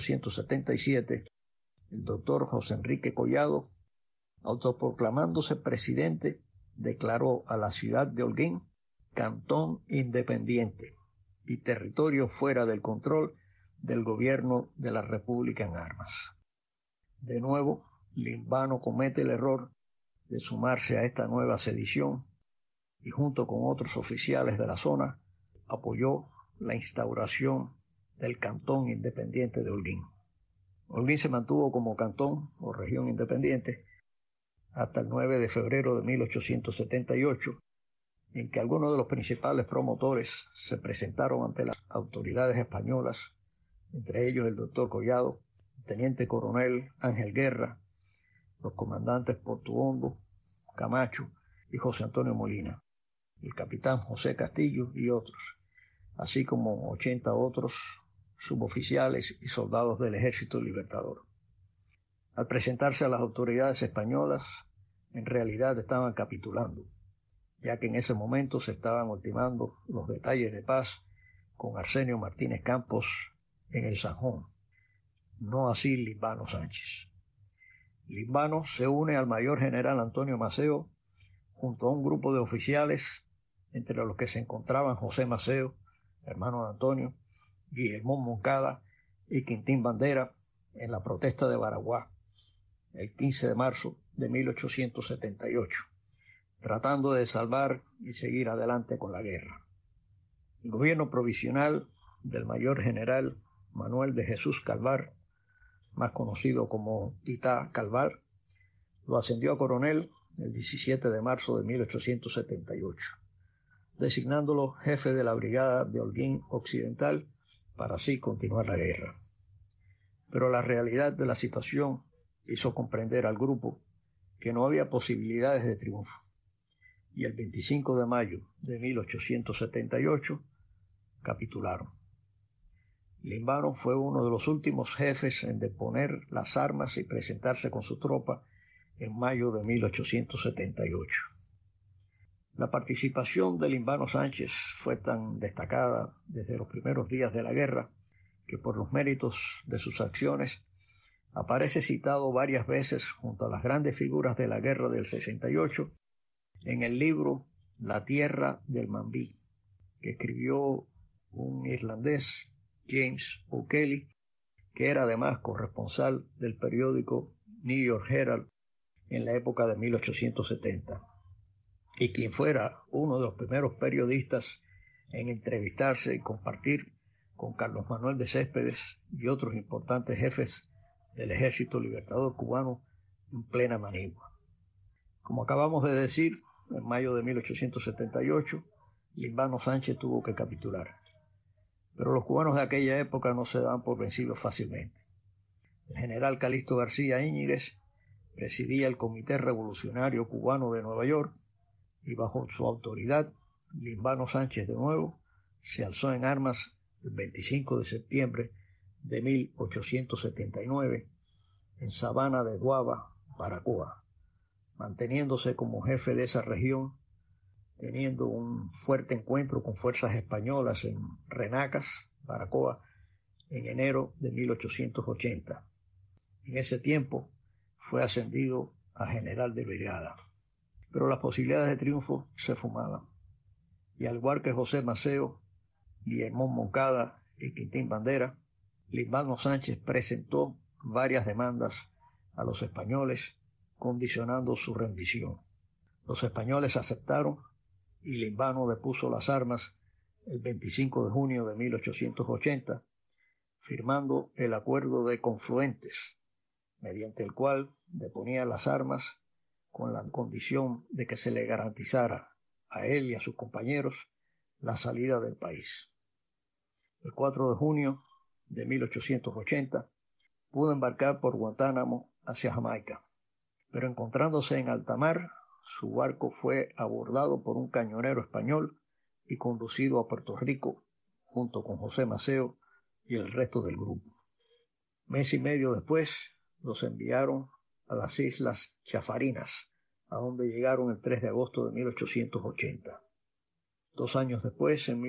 1877, el doctor José Enrique Collado, autoproclamándose presidente, declaró a la ciudad de Holguín cantón independiente y territorio fuera del control del gobierno de la República en armas. De nuevo, Limbano comete el error de sumarse a esta nueva sedición y, junto con otros oficiales de la zona, apoyó la instauración del cantón independiente de Holguín. Holguín se mantuvo como cantón o región independiente hasta el 9 de febrero de 1878, en que algunos de los principales promotores se presentaron ante las autoridades españolas, entre ellos el doctor Collado, el teniente coronel Ángel Guerra, los comandantes Portuondo, Camacho y José Antonio Molina, el capitán José Castillo y otros, así como 80 otros suboficiales y soldados del Ejército Libertador. Al presentarse a las autoridades españolas, en realidad estaban capitulando, ya que en ese momento se estaban ultimando los detalles de paz con Arsenio Martínez Campos en el Sanjón, no así Limbano Sánchez. Limbano se une al mayor general Antonio Maceo junto a un grupo de oficiales, entre los que se encontraban José Maceo, hermano de Antonio, Guillermo Moncada y Quintín Bandera en la protesta de Baraguá, el 15 de marzo de 1878, tratando de salvar y seguir adelante con la guerra. El gobierno provisional del mayor general Manuel de Jesús Calvar, más conocido como Tita Calvar, lo ascendió a coronel el 17 de marzo de 1878, designándolo jefe de la brigada de Holguín Occidental para así continuar la guerra. Pero la realidad de la situación hizo comprender al grupo que no había posibilidades de triunfo, y el 25 de mayo de 1878 capitularon. Limbano fue uno de los últimos jefes en deponer las armas y presentarse con su tropa en mayo de 1878. La participación de Limbano Sánchez fue tan destacada desde los primeros días de la guerra que por los méritos de sus acciones aparece citado varias veces junto a las grandes figuras de la guerra del 68 en el libro La tierra del Mambí, que escribió un irlandés, James O'Kelly, que era además corresponsal del periódico New York Herald en la época de 1870, y quien fuera uno de los primeros periodistas en entrevistarse y compartir con Carlos Manuel de Céspedes y otros importantes jefes del Ejército Libertador Cubano en plena Manigua. Como acabamos de decir, en mayo de 1878, Limbano Sánchez tuvo que capitular. Pero los cubanos de aquella época no se daban por vencidos fácilmente. El general Calixto García Íñiguez presidía el Comité Revolucionario Cubano de Nueva York y bajo su autoridad, Limbano Sánchez de nuevo se alzó en armas el 25 de septiembre de 1879 en Sabana de Duaba, Baracoa, manteniéndose como jefe de esa región, teniendo un fuerte encuentro con fuerzas españolas en Renacas, Baracoa, en enero de 1880. En ese tiempo fue ascendido a general de brigada. Pero las posibilidades de triunfo se fumaban, y al igual que José Maceo, Guillermo Moncada y Quintín Bandera, Limbano Sánchez presentó varias demandas a los españoles condicionando su rendición. Los españoles aceptaron y Limbano depuso las armas el 25 de junio de 1880, firmando el Acuerdo de Confluentes, mediante el cual deponía las armas con la condición de que se le garantizara a él y a sus compañeros la salida del país. El 4 de junio de 1880 pudo embarcar por Guantánamo hacia Jamaica, pero encontrándose en alta mar, su barco fue abordado por un cañonero español y conducido a Puerto Rico junto con José Maceo y el resto del grupo. Mes y medio después los enviaron a las Islas Chafarinas, a donde llegaron el 3 de agosto de 1880. 2 años después, en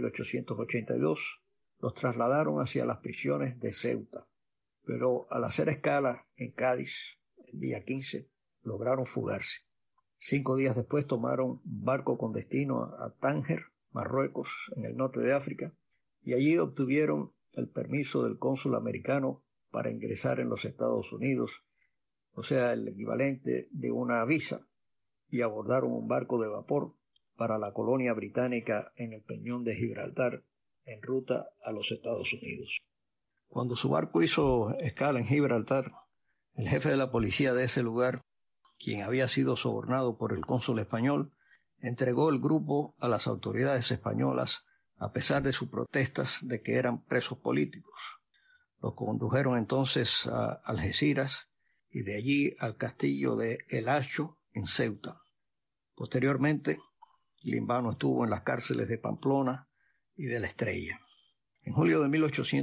1882, los trasladaron hacia las prisiones de Ceuta, pero al hacer escala en Cádiz, el día 15, lograron fugarse. 5 días después tomaron un barco con destino a Tánger, Marruecos, en el norte de África, y allí obtuvieron el permiso del cónsul americano para ingresar en los Estados Unidos, o sea, el equivalente de una visa, y abordaron un barco de vapor para la colonia británica en el Peñón de Gibraltar, en ruta a los Estados Unidos. Cuando su barco hizo escala en Gibraltar, el jefe de la policía de ese lugar, quien había sido sobornado por el cónsul español, entregó el grupo a las autoridades españolas a pesar de sus protestas de que eran presos políticos. Los condujeron entonces a Algeciras y de allí al castillo de El Hacho en Ceuta. Posteriormente, Limbano estuvo en las cárceles de Pamplona y de La Estrella. En julio de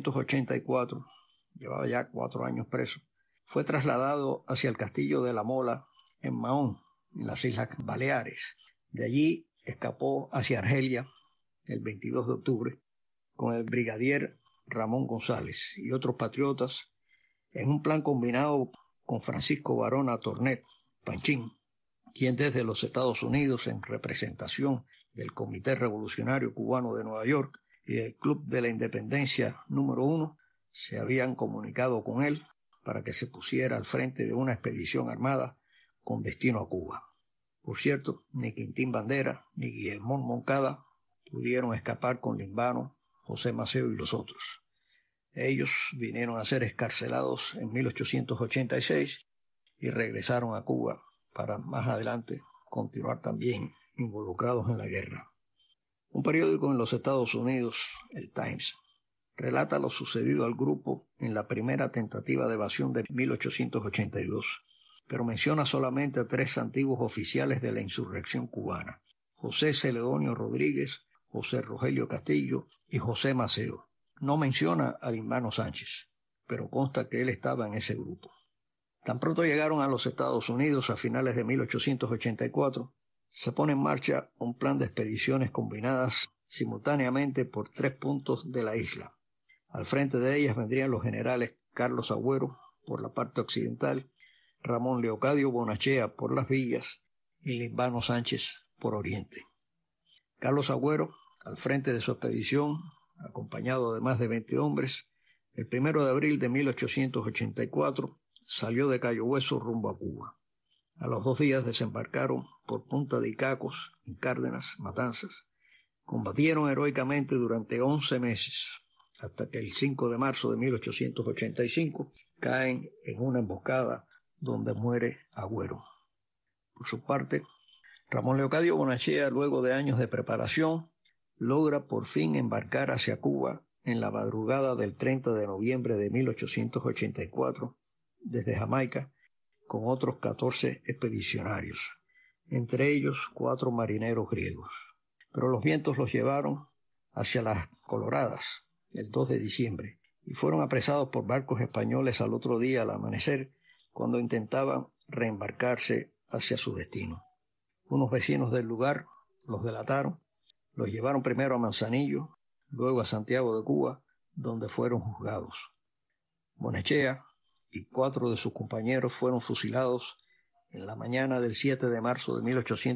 1884, llevaba ya 4 años preso, fue trasladado hacia el castillo de La Mola en Mahón, en las Islas Baleares. De allí escapó hacia Argelia el 22 de octubre con el brigadier Ramón González y otros patriotas en un plan combinado con Francisco Varona Tornet, Panchín, quien desde los Estados Unidos, en representación del Comité Revolucionario Cubano de Nueva York y del Club de la Independencia número 1, se habían comunicado con él para que se pusiera al frente de una expedición armada con destino a Cuba. Por cierto, ni Quintín Bandera ni Guillermo Moncada pudieron escapar con Limbano, José Maceo y los otros. Ellos vinieron a ser excarcelados en 1886 y regresaron a Cuba para más adelante continuar también involucrados en la guerra. Un periódico en los Estados Unidos, el Times, relata lo sucedido al grupo en la primera tentativa de evasión de 1882, pero menciona solamente a 3 antiguos oficiales de la insurrección cubana: José Celedonio Rodríguez, José Rogelio Castillo y José Maceo. No menciona a Limbano Sánchez, pero consta que él estaba en ese grupo. Tan pronto llegaron a los Estados Unidos a finales de 1884, se pone en marcha un plan de expediciones combinadas simultáneamente por 3 puntos de la isla. Al frente de ellas vendrían los generales Carlos Agüero por la parte occidental, Ramón Leocadio Bonachea por las villas y Limbano Sánchez por oriente. Carlos Agüero, al frente de su expedición, acompañado de más de 20 hombres, el 1 de abril de 1884 salió de Cayo Hueso rumbo a Cuba. A los 2 días desembarcaron por Punta de Icacos, en Cárdenas, Matanzas. Combatieron heroicamente durante 11 meses, hasta que el 5 de marzo de 1885 caen en una emboscada donde muere Agüero. Por su parte, Ramón Leocadio Bonachea, luego de años de preparación, logra por fin embarcar hacia Cuba en la madrugada del 30 de noviembre de 1884 desde Jamaica, con otros 14 expedicionarios, entre ellos 4 marineros griegos. Pero los vientos los llevaron hacia las Coloradas el 2 de diciembre y fueron apresados por barcos españoles al otro día al amanecer, cuando intentaban reembarcarse hacia su destino. Unos vecinos del lugar los delataron, los llevaron primero a Manzanillo, luego a Santiago de Cuba, donde fueron juzgados. Bonachea y 4 de sus compañeros fueron fusilados en la mañana del 7 de marzo de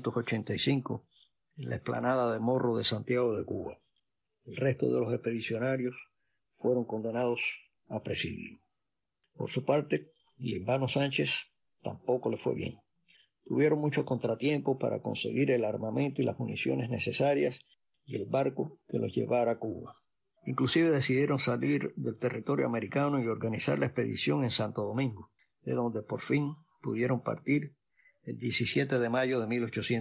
1885 en la explanada de Morro de Santiago de Cuba. El resto de los expedicionarios fueron condenados a presidio. Por su parte, Limbano Sánchez tampoco le fue bien. Tuvieron muchos contratiempos para conseguir el armamento y las municiones necesarias y el barco que los llevara a Cuba. Inclusive decidieron salir del territorio americano y organizar la expedición en Santo Domingo, de donde por fin pudieron partir el 17 de mayo de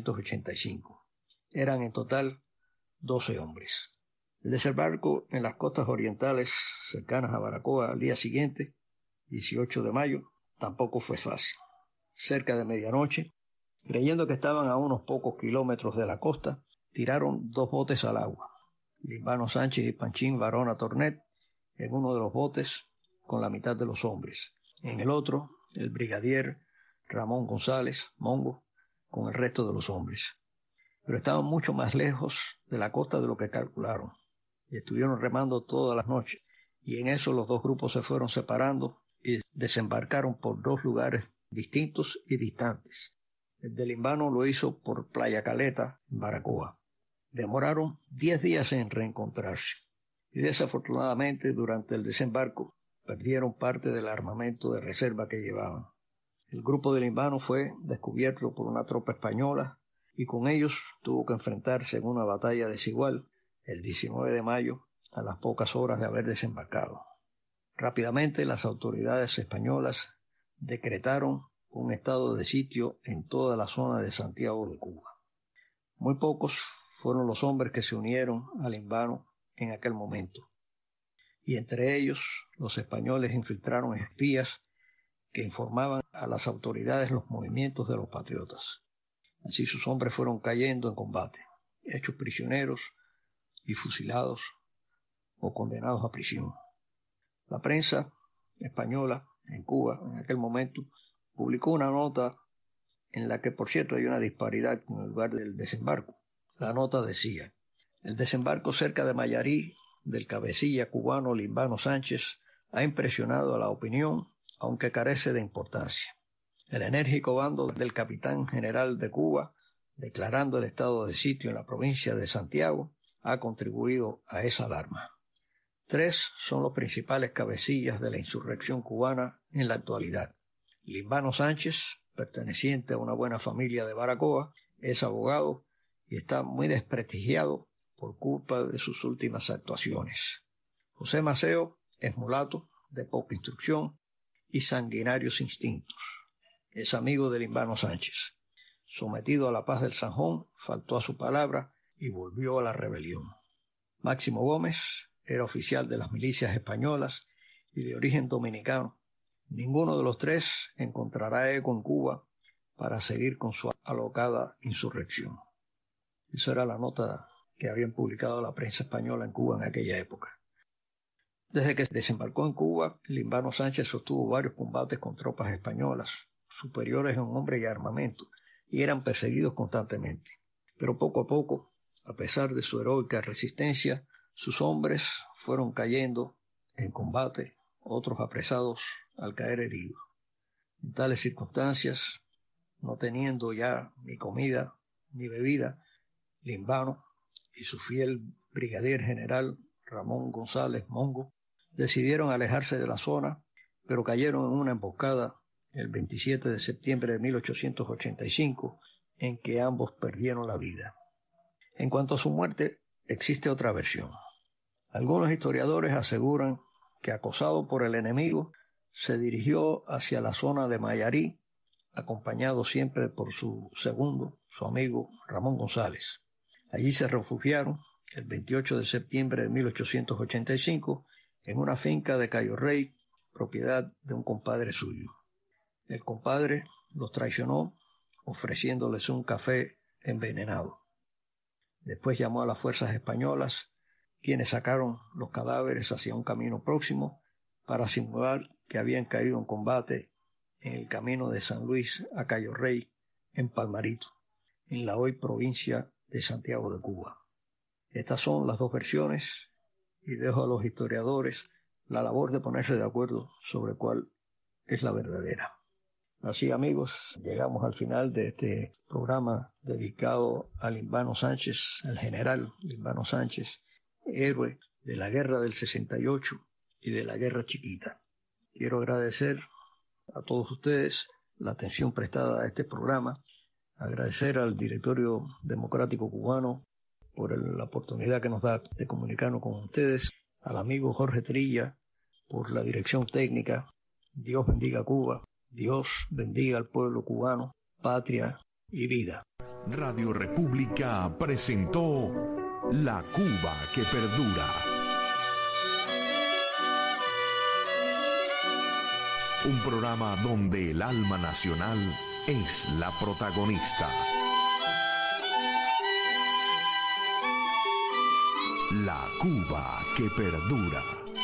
1885. Eran en total 12 hombres. El desembarco en las costas orientales cercanas a Baracoa al día siguiente, 18 de mayo, tampoco fue fácil. Cerca de medianoche, creyendo que estaban a unos pocos kilómetros de la costa, tiraron 2 botes al agua. Limbano Sánchez y Panchín Varona Tornet en uno de los botes con la mitad de los hombres. En el otro, el brigadier Ramón González, Mongo, con el resto de los hombres. Pero estaban mucho más lejos de la costa de lo que calcularon, y estuvieron remando todas las noches, y en eso los 2 grupos se fueron separando y desembarcaron por 2 lugares distintos y distantes. El de Limbano lo hizo por Playa Caleta, en Baracoa. Demoraron 10 días en reencontrarse, y desafortunadamente durante el desembarco perdieron parte del armamento de reserva que llevaban. El grupo de Limbano fue descubierto por una tropa española y con ellos tuvo que enfrentarse en una batalla desigual el 19 de mayo a las pocas horas de haber desembarcado. Rápidamente las autoridades españolas decretaron un estado de sitio en toda la zona de Santiago de Cuba. Muy pocos fueron los hombres que se unieron a Limbano en aquel momento, y entre ellos los españoles infiltraron espías que informaban a las autoridades los movimientos de los patriotas. Así sus hombres fueron cayendo en combate, hechos prisioneros y fusilados o condenados a prisión. La prensa española en Cuba en aquel momento publicó una nota en la que, por cierto, hay una disparidad con el lugar del desembarco. La nota decía: el desembarco cerca de Mayarí del cabecilla cubano Limbano Sánchez ha impresionado a la opinión, aunque carece de importancia. El enérgico bando del capitán general de Cuba, declarando el estado de sitio en la provincia de Santiago, ha contribuido a esa alarma. 3 son los principales cabecillas de la insurrección cubana en la actualidad. Limbano Sánchez, perteneciente a una buena familia de Baracoa, es abogado y está muy desprestigiado por culpa de sus últimas actuaciones. José Maceo es mulato, de poca instrucción y sanguinarios instintos. Es amigo de Limbano Sánchez. Sometido a la paz del Sanjón, faltó a su palabra y volvió a la rebelión. Máximo Gómez era oficial de las milicias españolas y de origen dominicano. Ninguno de los 3 encontrará eco en Cuba para seguir con su alocada insurrección. Esa era la nota que habían publicado la prensa española en Cuba en aquella época. Desde que desembarcó en Cuba, Limbano Sánchez sostuvo varios combates con tropas españolas, superiores en hombre y armamento, y eran perseguidos constantemente. Pero poco a poco, a pesar de su heroica resistencia, sus hombres fueron cayendo en combate, otros apresados al caer heridos. En tales circunstancias, no teniendo ya ni comida ni bebida, Limbano y su fiel brigadier general Ramón González Mongo decidieron alejarse de la zona, pero cayeron en una emboscada el 27 de septiembre de 1885, en que ambos perdieron la vida. En cuanto a su muerte, existe otra versión. Algunos historiadores aseguran que, acosado por el enemigo, se dirigió hacia la zona de Mayarí, acompañado siempre por su segundo, su amigo Ramón González. Allí se refugiaron el 28 de septiembre de 1885 en una finca de Cayo Rey, propiedad de un compadre suyo. El compadre los traicionó ofreciéndoles un café envenenado. Después llamó a las fuerzas españolas, quienes sacaron los cadáveres hacia un camino próximo para simular que habían caído en combate en el camino de San Luis a Cayo Rey, en Palmarito, en la hoy provincia de Santiago de Cuba. Estas son las 2 versiones y dejo a los historiadores la labor de ponerse de acuerdo sobre cuál es la verdadera. Así, amigos, llegamos al final de este programa dedicado a Limbano Sánchez, el general Limbano Sánchez, héroe de la guerra del 68 y de la guerra chiquita. Quiero agradecer a todos ustedes la atención prestada a este programa, agradecer al Directorio Democrático Cubano por la oportunidad que nos da de comunicarnos con ustedes, al amigo Jorge Trilla por la dirección técnica. Dios bendiga a Cuba, Dios bendiga al pueblo cubano, patria y vida. Radio República presentó La Cuba que perdura. Un programa donde el alma nacional es la protagonista. La Cuba que perdura.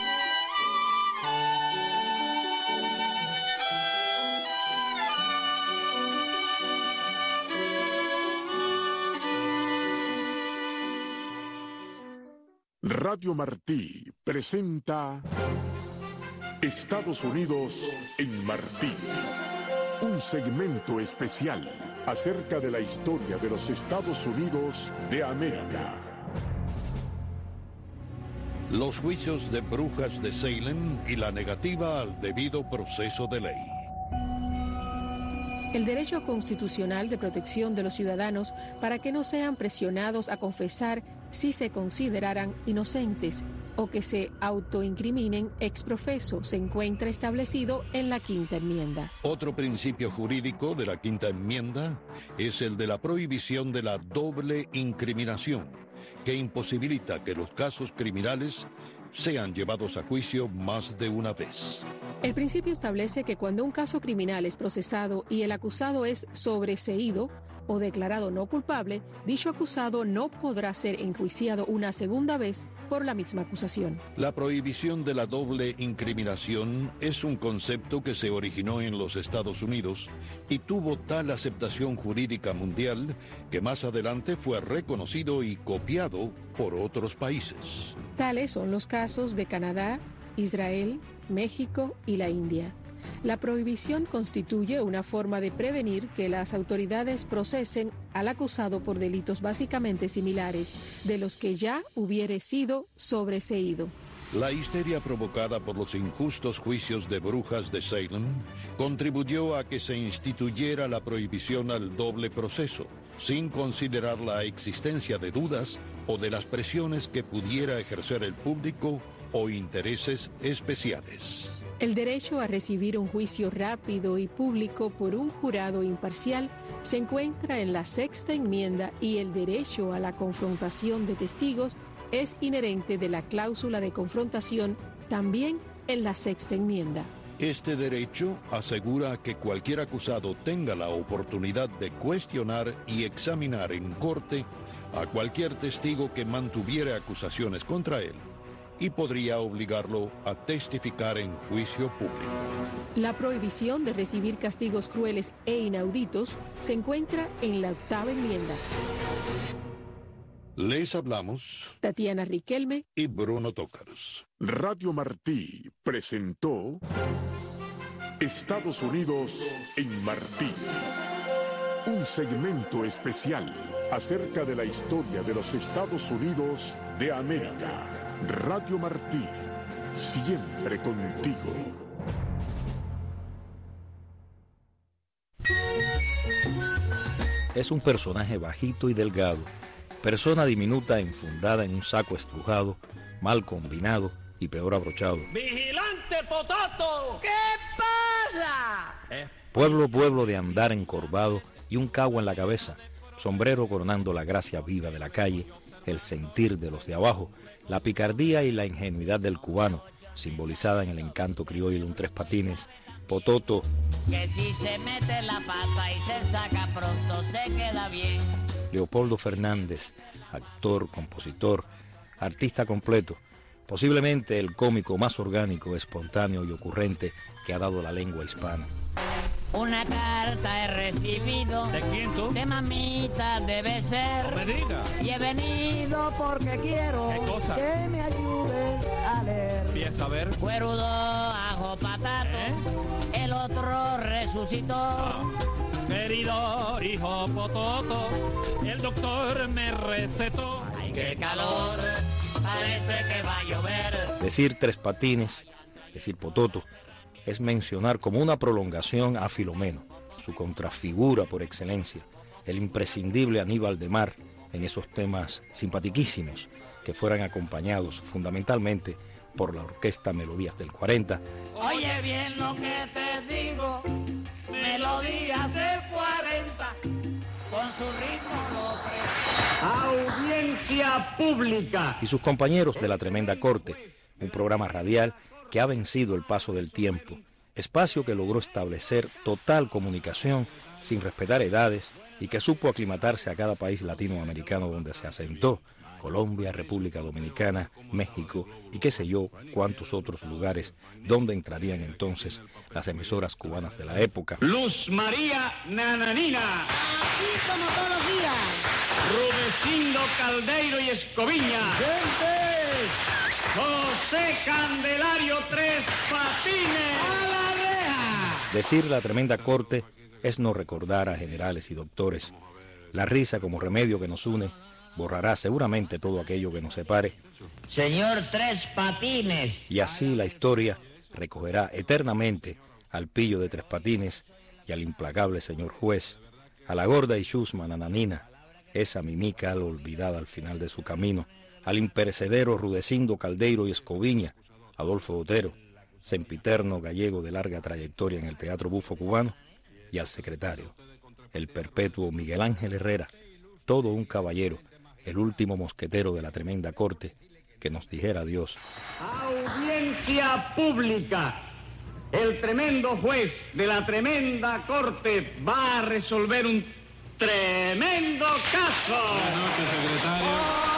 Radio Martí presenta Estados Unidos en Martí. Un segmento especial acerca de la historia de los Estados Unidos de América. Los juicios de brujas de Salem y la negativa al debido proceso de ley. El derecho constitucional de protección de los ciudadanos para que no sean presionados a confesar si se consideraran inocentes o que se autoincriminen ex profeso se encuentra establecido en la Quinta Enmienda. Otro principio jurídico de la Quinta Enmienda es el de la prohibición de la doble incriminación, que imposibilita que los casos criminales sean llevados a juicio más de una vez. El principio establece que cuando un caso criminal es procesado y el acusado es sobreseído o declarado no culpable, dicho acusado no podrá ser enjuiciado una segunda vez por la misma acusación. La prohibición de la doble incriminación es un concepto que se originó en los Estados Unidos y tuvo tal aceptación jurídica mundial que más adelante fue reconocido y copiado por otros países. Tales son los casos de Canadá, Israel, México y la India. La prohibición constituye una forma de prevenir que las autoridades procesen al acusado por delitos básicamente similares de los que ya hubiere sido sobreseído. La histeria provocada por los injustos juicios de brujas de Salem contribuyó a que se instituyera la prohibición al doble proceso, sin considerar la existencia de dudas o de las presiones que pudiera ejercer el público o intereses especiales. El derecho a recibir un juicio rápido y público por un jurado imparcial se encuentra en la Sexta Enmienda y el derecho a la confrontación de testigos es inherente de la cláusula de confrontación también en la Sexta Enmienda. Este derecho asegura que cualquier acusado tenga la oportunidad de cuestionar y examinar en corte a cualquier testigo que mantuviera acusaciones contra él y podría obligarlo a testificar en juicio público. La prohibición de recibir castigos crueles e inauditos se encuentra en la Octava Enmienda. Les hablamos Tatiana Riquelme y Bruno Tócaros. Radio Martí presentó Estados Unidos en Martí. Un segmento especial acerca de la historia de los Estados Unidos de América. Radio Martí, siempre contigo. Es un personaje bajito y delgado, persona diminuta enfundada en un saco estrujado, mal combinado y peor abrochado. ¡Vigilante Potato! ¿Qué pasa? Pueblo de andar encorvado y un cabo en la cabeza, sombrero coronando la gracia viva de la calle, el sentir de los de abajo, la picardía y la ingenuidad del cubano, simbolizada en el encanto criollo de un tres patines, Pototo. Que si se mete la pata y se saca pronto se queda bien. Leopoldo Fernández, actor, compositor, artista completo, posiblemente el cómico más orgánico, espontáneo y ocurrente que ha dado la lengua hispana. Una carta he recibido. ¿De quién tú? De mamita debe ser. No me diga. Y he venido porque quiero. ¿Qué cosa? Que me ayudes a leer. Empieza a ver. Cuerudo, ajo, patato. El otro resucitó. Querido hijo Pototo, el doctor me recetó. Ay, qué calor, parece que va a llover. Decir tres patines, decir Pototo, es mencionar como una prolongación a Filomeno, su contrafigura por excelencia, el imprescindible Aníbal de Mar en esos temas simpatiquísimos que fueran acompañados fundamentalmente por la orquesta Melodías del 40. Oye bien lo que te digo, Melodías del 40, con su ritmo lo Audiencia pública. Y sus compañeros de La Tremenda Corte, un programa radial que ha vencido el paso del tiempo, espacio que logró establecer total comunicación sin respetar edades y que supo aclimatarse a cada país latinoamericano donde se asentó, Colombia, República Dominicana, México y qué sé yo cuántos otros lugares donde entrarían entonces las emisoras cubanas de la época. Luz María Nananina. Así como todos los días. Rudecindo Caldeiro y Escoviña. ¡Gente! José Candelario Tres Patines. ¡A la reja! Decir La Tremenda Corte es no recordar a generales y doctores. La risa como remedio que nos une borrará seguramente todo aquello que nos separe. Señor Tres Patines. Y así la historia recogerá eternamente al pillo de Tres Patines y al implacable señor juez, a la gorda y chusma Nananina, esa mimica olvidada al final de su camino, al imperecedero Rudecindo Caldeiro y Escoviña, Adolfo Otero, sempiterno gallego de larga trayectoria en el teatro bufo cubano, y al secretario, el perpetuo Miguel Ángel Herrera, todo un caballero, el último mosquetero de La Tremenda Corte, que nos dijera adiós. Audiencia pública. El tremendo juez de La Tremenda Corte va a resolver un tremendo caso. Buenas noches, secretario.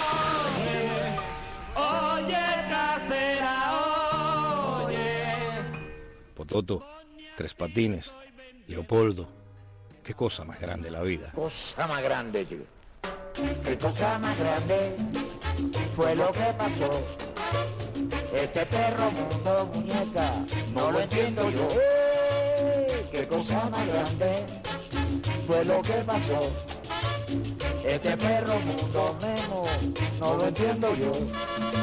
Oye, casera, oye. Pototo, Tres Patines, Leopoldo, qué cosa más grande la vida. Cosa más grande, chico. Qué cosa más grande fue lo que pasó. Este perro mundo, muñeca, no lo entiendo yo. Qué cosa más grande fue lo que pasó. Este perro mundo, Memo, no lo entiendo yo.